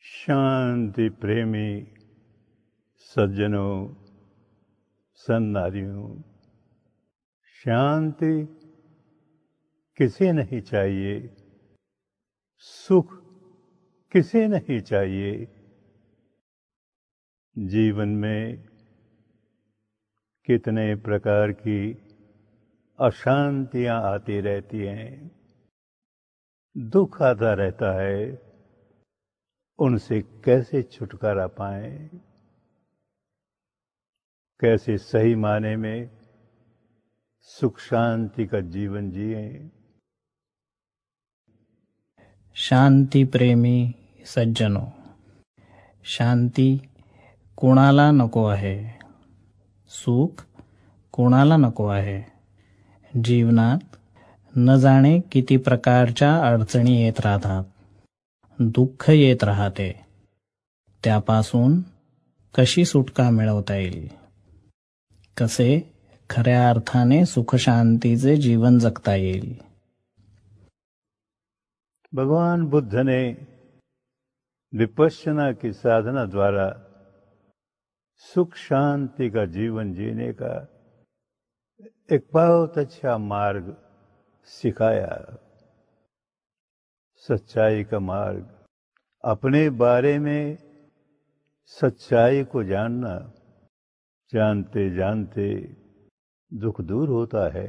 शांति प्रेमी सज्जनों, सन्नारियों, शांति किसे नहीं चाहिए, सुख किसे नहीं चाहिए। जीवन में कितने प्रकार की अशांतियां आती रहती हैं, दुख आता रहता है। उनसे कैसे छुटकारा पाएं, कैसे सही माने में सुख शांति का जीवन जिएं। शांती प्रेमी सज्जनो, शांती कोणाला नको आहे, सुख कोणाला नको आहे। जीवनात न जाणे किती प्रकारच्या अडचणी येत राहतात, दुःख येत राहते। त्यापासून कशी सुटका मिळवता येईल, कसे खऱ्या अर्थाने सुख शांतीचे जीवन जगता येईल। भगवान बुद्ध ने विपश्यना की साधना द्वारा सुख शांति का जीवन जीने का एक बहुत अच्छा मार्ग सिखाया। सच्चाई का मार्ग, अपने बारे में सच्चाई को जानना, जानते जानते दुख दूर होता है।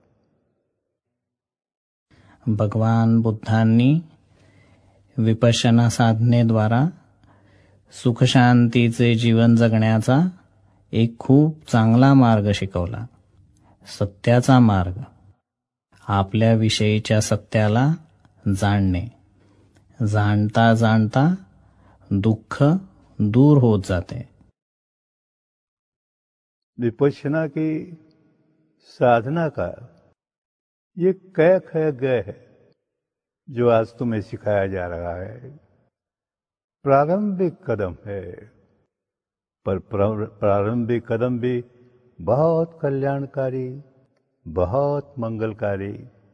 भगवान बुद्धांनी विपश्यना साधनेद्वारा सुख शांतीचे जीवन जगण्याचा एक खूप चांगला मार्ग शिकवला, सत्याचा मार्ग। आपल्या विषयीच्या सत्याला जाणणे, जाणता जाणता दुःख दूर होत जाते। विपश्यना की साधना का ये कैक है, गय है, जो आज तुम्हें सिखाया जा रहा है। प्रारंभिक कदम है, पर प्रारंभिक कदम भी बहुत कल्याणकारी, बहुत मंगलकारी।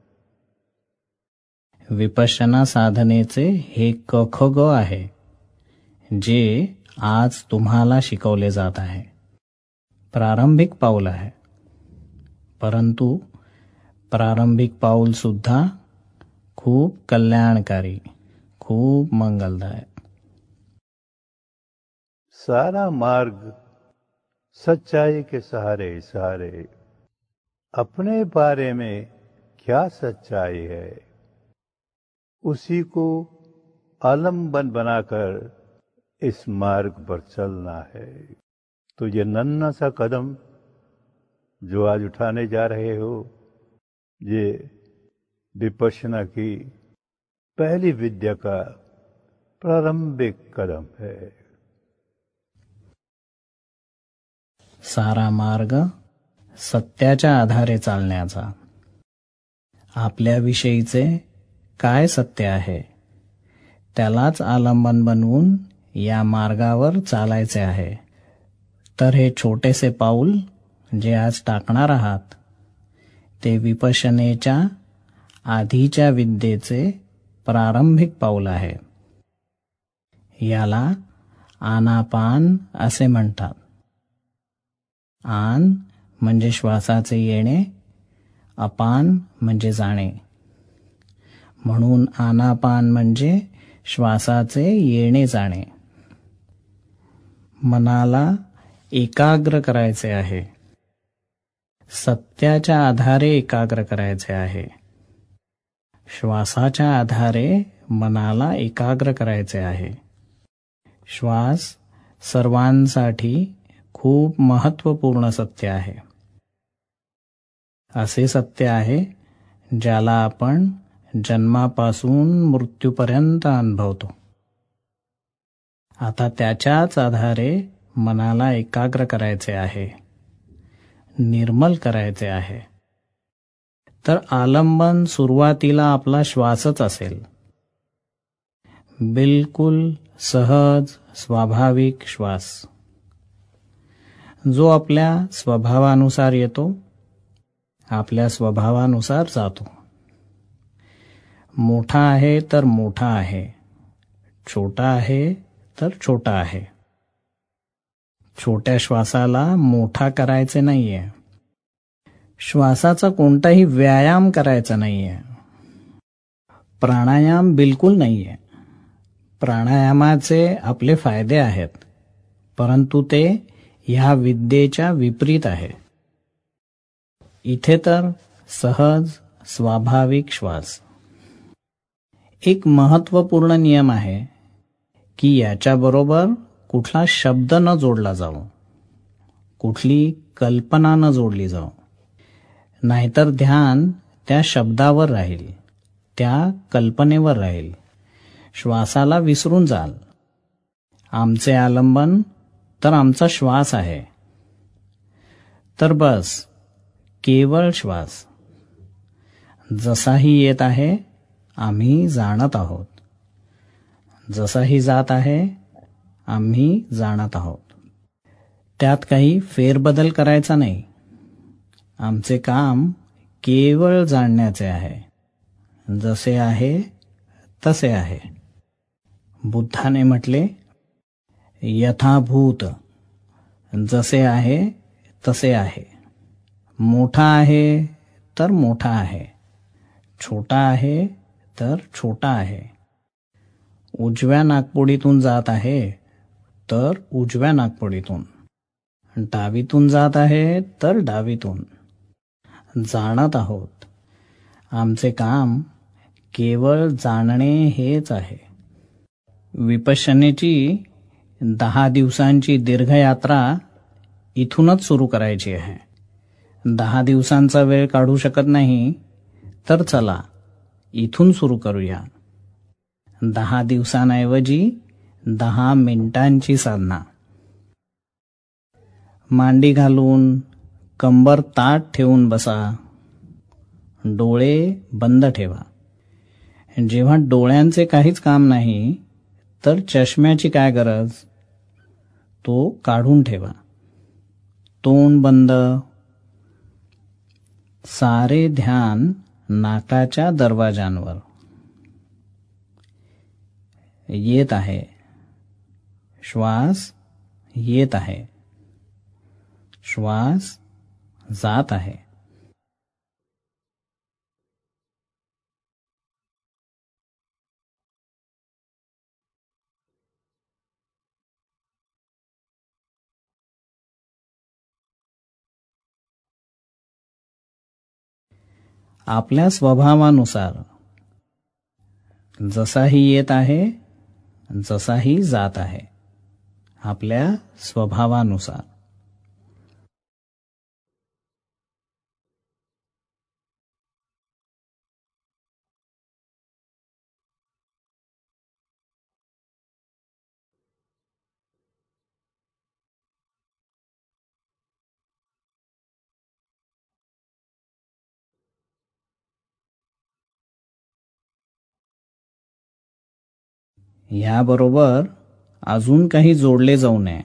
विपश्यना साधनेचे हे क-ख-ग आहे, जे आज तुम्हाला शिकवले जात आहे। प्रारंभिक पाऊल आहे, परंतु प्रारंभिक पाऊल सुद्धा खूप कल्याणकारी, खूप मंगलदायक। सारा मार्ग सच्चाई के सहारे सहारे, अपने बारे में क्या सच्चाई है उसी को आलंबन बनाकर इस मार्ग पर चलना है। तो ये नन्हा सा कदम जो आज उठाने जा रहे हो, ये विपश्यना की पहली विद्या का प्रारंभिक कदम है। सारा मार्ग सत्याच्या आधारे चालण्याचा। आपल्या विषयीचे काय सत्य आहे, त्यालाच आलंबन बनवून या मार्गावर चालायचे आहे। तर हे छोटेसे पाऊल जे आज टाकणार आहात, ते विपश्यनेच्या आधीच्या विद्येचे प्रारंभिक पाऊल आहे। याला आनापान असे म्हणतात। आन म्हणजे श्वासाचे येणे, अपान म्हणजे जाणे। म्हणून आनापान म्हणजे श्वासाचे येणे जाणे। मनाला एकाग्र करायचे आहे, सत्याच्या आधारे एकाग्र करायचे आहे। श्वासाच्या आधारे मनाला एकाग्र करायचे आहे। श्वास सर्वांसाठी खूप महत्त्वपूर्ण सत्य आहे। असे सत्य आहे ज्याला आपण जन्मापासून मृत्यूपर्यंत अनुभवतो। आता त्याच्याच आधारे मनाला एकाग्र करायचे आहे, निर्मल करायचे आहे। तर आलंबन सुरुवातीला आपला श्वासच असेल, बिलकुल सहज स्वाभाविक श्वास, जो आपल्या स्वभावानुसार येतो, आपल्या स्वभावानुसार जातो। मोठा आहे तर मोठा आहे, छोटा आहे तर छोटा आहे. छोट्या श्वासाला मोठा करायचे नाहीये. श्वासाचा कोणताही व्यायाम करायचा नाहीये. प्राणायाम बिलकुल नाहीये. प्राणायामाचे आपले फायदे आहेत, परंतु ते ह्या विद्येच्या विपरीत आहे. इथे तर सहज स्वाभाविक श्वास. एक महत्त्वपूर्ण नियम आहे की याच्याबरोबर कुठला शब्द न जोडला जाऊ, कुठली कल्पना न जोडली जाऊ. नाहीतर ध्यान त्या शब्दावर राहील, त्या कल्पनेवर राहील. श्वासाला विसरून जाल. आमचे आलंबन तर आमचा श्वास आहे. तर बस केवळ श्वास. जसाही येत आहे आम्ही जाणत आहोत, जसाही जात आहे आम्ही जाणत आहोत. त्यात काही फेरबदल करायचा नाही. आमचे काम केवळ जाणण्याचे आहे. जसे आहे तसे आहे. बुद्धाने म्हटले, यथाभूत. जसे आहे तसे आहे. मोठा आहे तर मोठा आहे, छोटा आहे तर छोटा आहे. उजव्या नाकपुडीतून जात आहे तर उजव्या नाकपुडीतून, डावीतून जात आहे तर डावीतून. जाणत आहोत. आमचे काम केवळ जाणणे हेच आहे. विपश्यनेची 10 दिवसांची दीर्घ यात्रा इथूनच सुरू करायची आहे. 10 दिवसांचा वेळ काढू शकत नाही तर चला इथून सुरू करूया. 10 दिवसांऐवजी 10 मिनिटांची साधना. मांडी घालून कंबर ताठ ठेवून बसा. डोळे बंद ठेवा. जेव्हा डोळ्यांचे काहीच काम नाही तर चष्म्याची काय गरज? तो काढून ठेवा. तोंड बंद. सारे ध्यान नाकाच्या दरवाजांवर. येत आहे श्वास, येत आहे श्वास, जात आहे. आपल्या स्वभावानुसार जसाही येत आहे, जसाही जात आहे, आपल्या स्वभावानुसार. याबरोबर अजून काही जोडले जाऊ नये.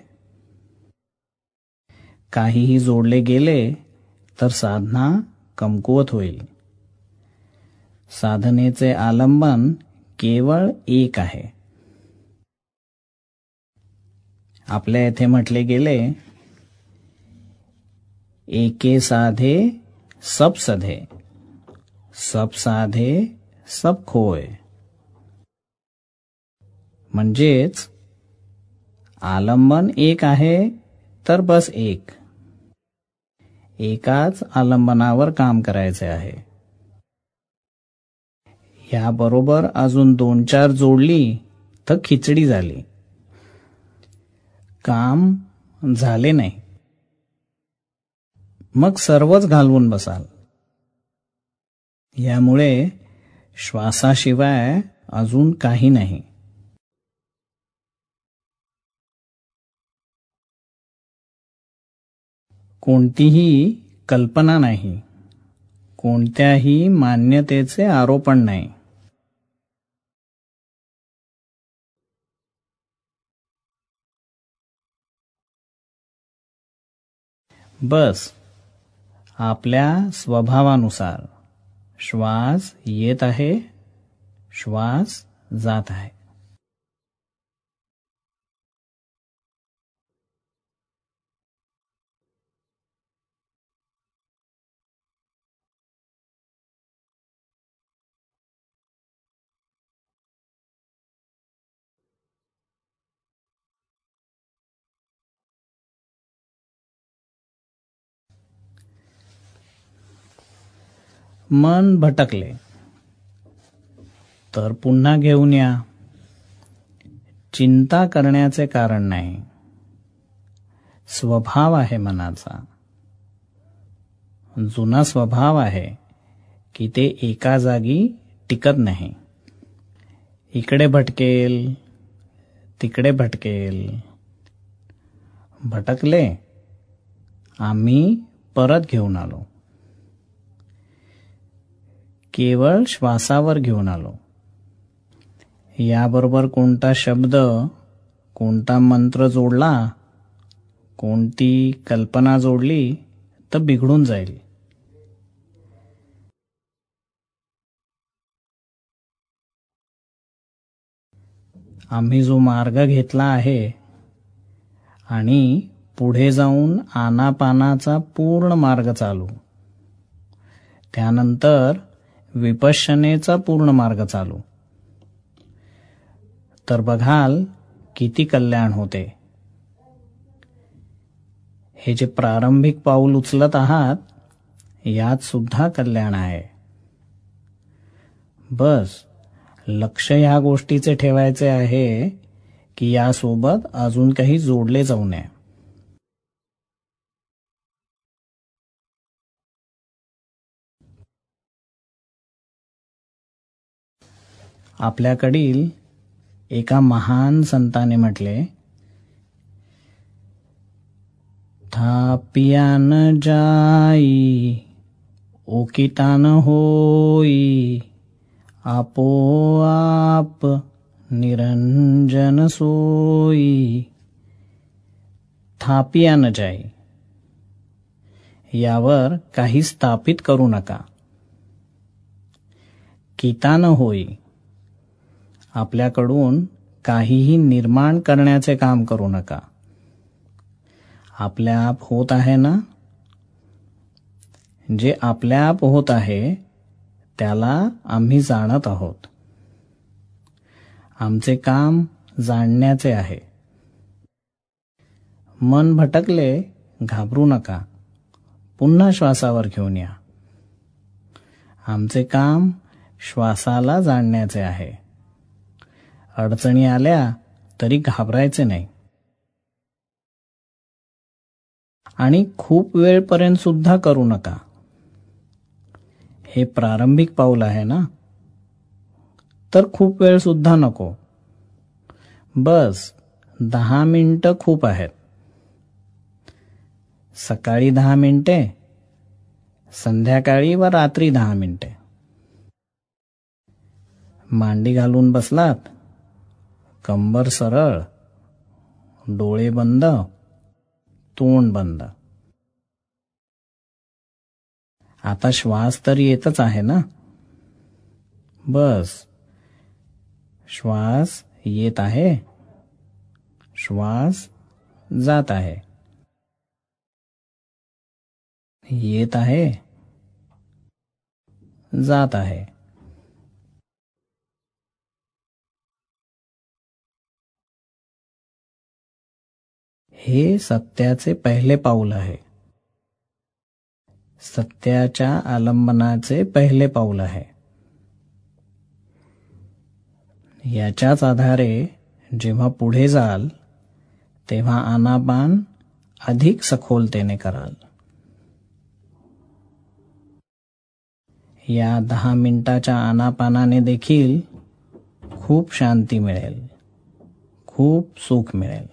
काहीही जोडले गेले तर साधना कमकुवत होईल. साधनेचे आलंबन केवळ एक आहे. आपल्या येथे म्हटले गेले, एके साधे सब सधे, सब साधे सब खोय. म्हणजेच आलंबन एक आहे तर बस एक. एकाच आलंबनावर काम करायचे आहे. याबरोबर अजून 2-4 जोडली तर खिचडी झाली. काम झाले नाही. मग सर्वच घालवून बसाल. यामुळे श्वासाशिवाय अजून काही नाही. कोणतीही कल्पना नाही, कोणत्याही मान्यतेचे आरोपण नाही. बस आपल्या स्वभावानुसार श्वास येत आहे, श्वास जात आहे. मन भटकले तर पुन्हा घेऊन या. चिंता करण्याचे कारण नाही. स्वभाव आहे मनाचा. जुना स्वभाव आहे की ते एका जागी टिकत नाही. इकडे भटकेल, तिकडे भटकेल. भटकले, आम्ही परत घेऊन आलो. केवळ श्वासावर घेऊन आलो. याबरोबर कोणता शब्द, कोणता मंत्र जोडला, कोणती कल्पना जोडली तर बिघडून जाईल. आम्ही जो मार्ग घेतला आहे आणि पुढे जाऊन आनापानाचा पूर्ण मार्ग चालू, त्यानंतर विपश्यनेचा पूर्ण मार्ग चालू, तर बघाल किती कल्याण होते. हे जे प्रारंभिक पाऊल उचलत आहात यात सुद्धा कल्याण आहे. बस लक्ष ह्या गोष्टीचे ठेवायचे आहे की यासोबत अजून काही जोडले जाऊ नये. आपल्याकडील एका महान संताने म्हटले, थापियान जाई ओकितान होई आपोआप निरंजन सोई. थापिया न जाई, यावर काही स्थापित करू नका. किता न होई, आपल्याकडून काहीही निर्माण करण्याचे काम करू नका. आपल्या आप होत आहे ना. जे आपल्या आप होत आहे त्याला आम्ही जाणत आहोत. आमचे काम जाणण्याचे आहे. मन भटकले, घाबरू नका. पुन्हा श्वासावर घेऊन या. आमचे काम श्वासाला जाणण्याचे आहे. अडचणी आल्या तरी घाबरायचे नाही. आणि खूप वेळपर्यंत सुद्धा करू नका. हे प्रारंभिक पाऊल आहे ना, तर खूप वेळ सुद्धा नको. बस 10 मिनिटं खूप आहेत. सकाळी 10 मिनिटे, संध्याकाळी व रात्री 10 मिनिटे. मांडी घालून बसलात, कंबर सरळ, डोळे बंद, तोंड बंद. आता श्वास तर येतच आहे ना. बस श्वास येत आहे, श्वास जात आहे, येत आहे, जात आहे. हे सत्याचे पहिले पाऊल आहे. सत्याच्या आलंबनाचे पहिले पाऊल आहे. याच्याच आधारे जेव्हा पुढे जाल तेव्हा आनापान अधिक सखोलतेने कराल. या 10 मिनिटाच्या आनापानाने देखील खूप शांती मिळेल, खूप सुख मिळेल.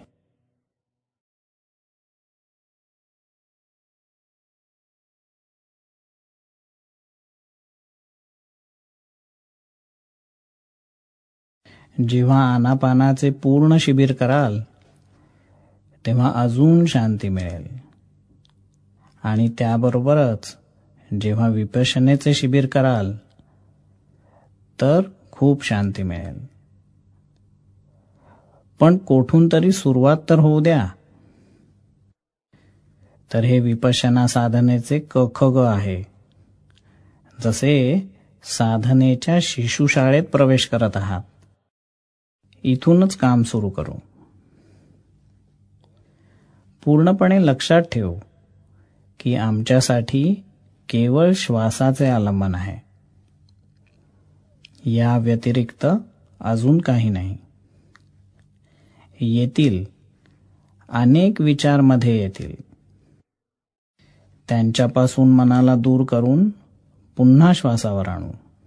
जेव्हा आनापानाचे पूर्ण शिबिर कराल तेव्हा अजून शांती मिळेल. आणि त्याबरोबरच जेव्हा विपश्यनेचे शिबिर कराल तर खूप शांती मिळेल. पण कोठून तरी सुरुवात तर होऊ द्या. तर हे विपश्यना साधनेचे क ग आहे. जसे साधनेच्या शिशुशाळेत प्रवेश करत आहात, इथूनच काम सुरू करू. पूर्णपणे लक्षात ठेव की आमच्यासाठी केवळ श्वासाचे आलंबन आहे. या व्यतिरिक्त अजून काही नाही. येतील अनेक विचार मध्ये येतील. त्यांच्यापासून मनाला दूर करून पुन्हा श्वासावर आणू.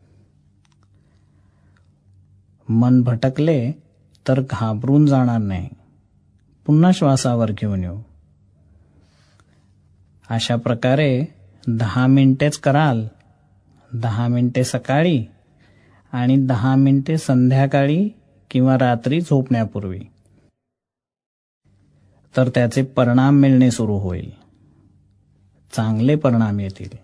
मन भटकले तर घाबरून जाणार नाही. पुन्हा श्वासावर घेऊन येऊ. अशा प्रकारे 10 मिनिटेच कराल. 10 मिनिटे सकाळी आणि 10 मिनिटे संध्याकाळी किंवा रात्री झोपण्यापूर्वी. तर त्याचे परिणाम मिळणे सुरू होईल. चांगले परिणाम येतील.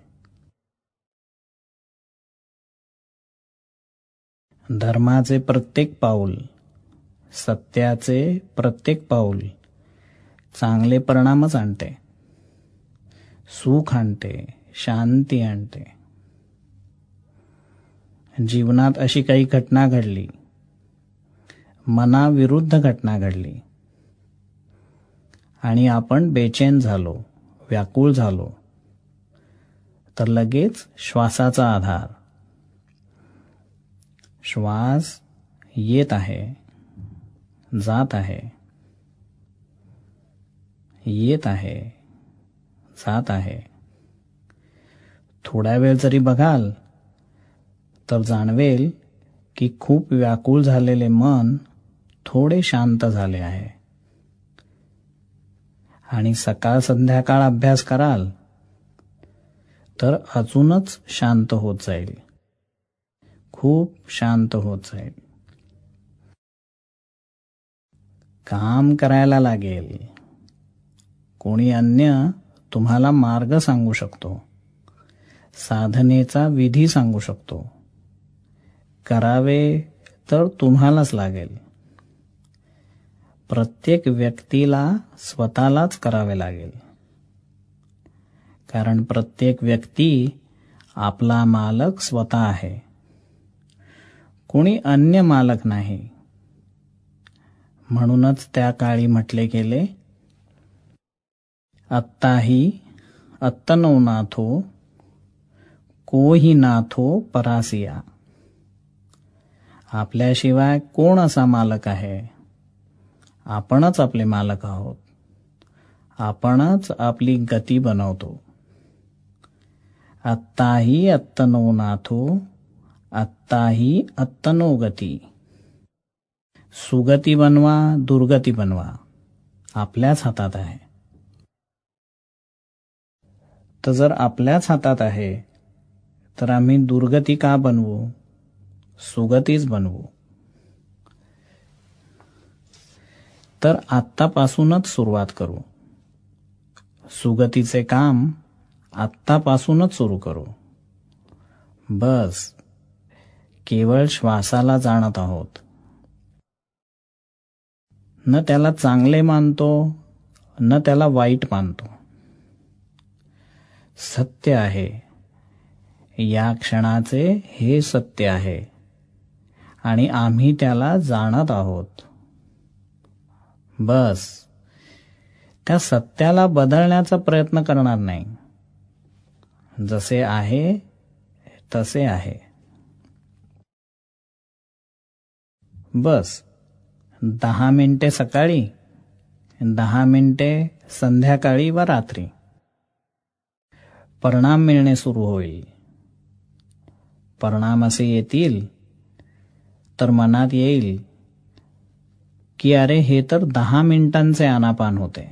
धर्माचे प्रत्येक पाऊल, सत्याचे प्रत्येक पाऊल चांगले परिणामच आणते. सुख आणते, शांती आणते. जीवनात अशी काही घटना घडली, मनाविरुद्ध घटना घडली आणि आपण बेचैन झालो, व्याकुळ झालो, तर लगेच श्वासाचा आधार. श्वास येत आहे, जात आहे, येत आहे, जात आहे. थोडा वेळ जरी बघाल तर जाणवेल की खूप व्याकुळ झालेले मन थोडे शांत झाले आहे. आणि सकाळ संध्याकाळ अभ्यास कराल तर अजूनच शांत होत जाईल, खूप शांत होत जाईल. काम करायला लागेल. कोणी अन्य तुम्हाला मार्ग सांगू शकतो, साधनेचा विधी सांगू शकतो. करावे तर तुम्हालाच लागेल. प्रत्येक व्यक्तीला स्वतःलाच करावे लागेल. कारण प्रत्येक व्यक्ती आपला मालक स्वतः आहे, कोणी अन्य मालक नाही. म्हणूनच त्या काळी म्हटले गेले, अत्ताही अत्तनो नाथो कोही नाथो परासिया. आपल्याशिवाय कोण असा मालक आहे? आपणच आपले मालक आहोत. आपणच आपली गती बनवतो. अत्ताही अत्तनो नाथो अत्ताही अत्तनो गती. सुगती बनवा, दुर्गती बनवा, आपल्याच हातात आहे. तर जर आपल्याच हातात आहे तर आम्ही दुर्गती का बनवू? सुगतीच बनवू. तर आत्तापासूनच सुरुवात करू. सुगतीचे काम आत्तापासूनच सुरू करू. बस केवळ श्वासाला जाणत आहोत. न त्याला चांगले मानतो, न त्याला वाईट मानतो. सत्य आहे. या क्षणाचे हे सत्य आहे आणि आम्ही त्याला जाणत आहोत. बस त्या सत्याला बदलण्याचा प्रयत्न करणार नाही. जसे आहे तसे आहे. बस 10 मिनिटे सकाळी, 10 मिनिटे संध्याकाळी व रात्री परिणाम मिळणे सुरू होईल. परिणाम असे येतील तर मनात येईल की अरे हे तर 10 मिनिटांचे आनापान होते.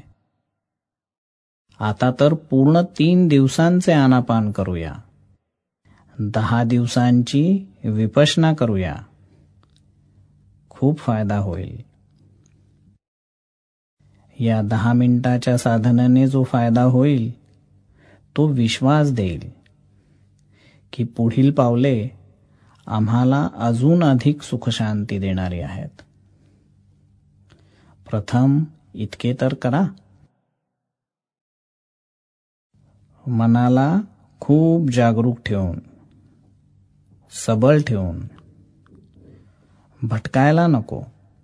आता तर पूर्ण 3 दिवसांचे आनापान करूया. 10 दिवसांची विपश्यना करूया. खूप फायदा होईल. या 10 मिनिटाच्या साधनेने जो फायदा होईल तो विश्वास देईल की पुढील पावले आम्हाला अजून अधिक सुखशांती देणारी आहेत. प्रथम इतके तर करा. मनाला खूप जागरूक ठेवून, सबल ठेवून, भटकायला नको.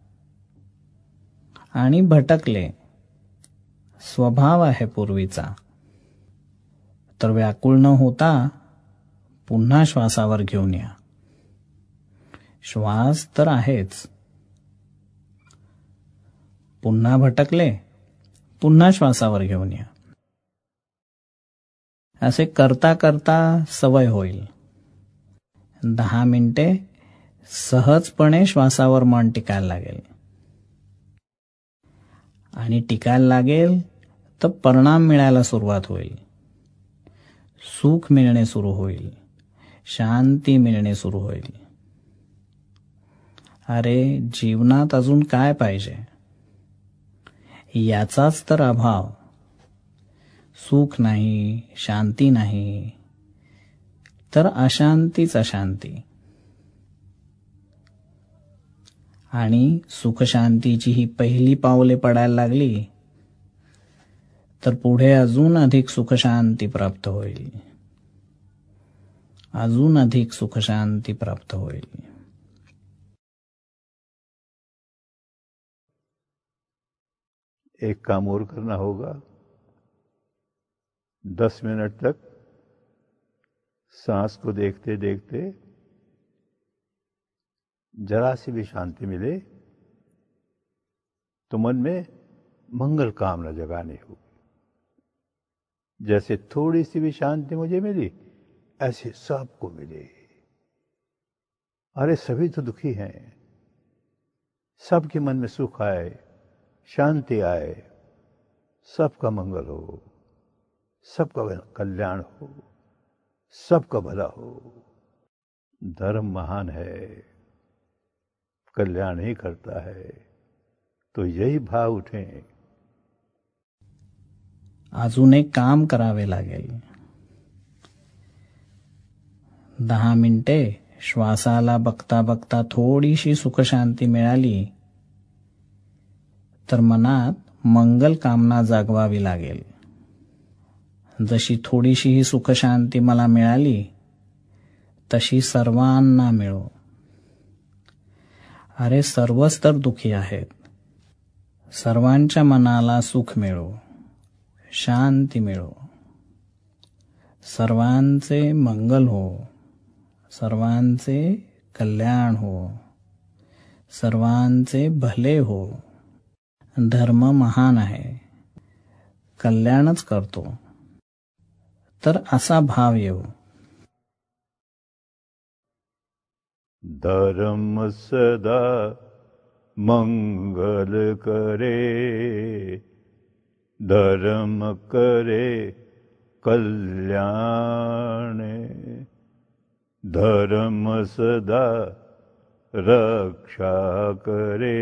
आणि भटकले, स्वभाव आहे पूर्वीचा, तर व्याकुळ न होता पुन्हा श्वासावर घेऊन या. श्वास तर आहेच. पुन्हा भटकले, पुन्हा श्वासावर घेऊन या. असे करता करता सवय होईल. 10 मिनिटे सहजपणे श्वासावर मन टिकायला लागेल. आणि टिकायला लागेल तर परिणाम मिळायला सुरुवात होईल. सुख मिळणे सुरू होईल. शांती मिळणे सुरू होईल. अरे जीवनात अजून काय पाहिजे? याचाच तर अभाव. सुख नाही, शांती नाही, तर अशांतीच अशांती. आणि सुखशांतीची ही पहिली पावले पडायला लागली तर पुढे अजून अधिक सुखशांती प्राप्त होईल. अजून अधिक सुखशांती प्राप्त होईल. एक काम और करना होगा. 10 मिनट तक सांस को देखते देखते जरा सी भी शांति मिले तो मन में मंगल कामना जगानी होगी. जैसे थोड़ी सी भी शांति मुझे मिली, ऐसे सबको मिले. अरे सभी तो दुखी हैं. सबके मन में सुख आए, शांति आए, सबका मंगल हो, सबका कल्याण हो, सबका भला हो. धर्म महान है, कल्याण ही करता है. तो यही भाव उठें. अजून एक काम करावे लागेल. 10 मिनिटे श्वासाला बघता बघता थोडीशी सुखशांती मिळाली तर मनात मंगल कामना जागवावी लागेल. जशी थोडीशी ही सुखशांती मला मिळाली तशी सर्वांना मिळो. अरे सर्वच तर दुखी आहेत. सर्वांच्या मनाला सुख मिळो, शांती मिळो. सर्वांचे मंगल हो, सर्वांचे कल्याण हो, सर्वांचे भले हो. धर्म महान आहे, कल्याणच करतो. तर असा भाव येऊ. धर्म सदा मंगल करे, धर्म करे कल्याण. धर्म सदा रक्षा करे,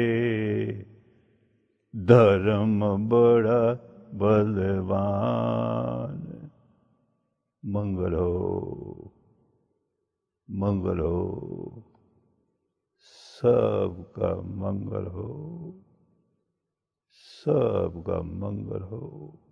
धर्म बड़ा बलवान. मंगल हो, मंगल हो, सबका मंगल हो, सबका मंगल हो.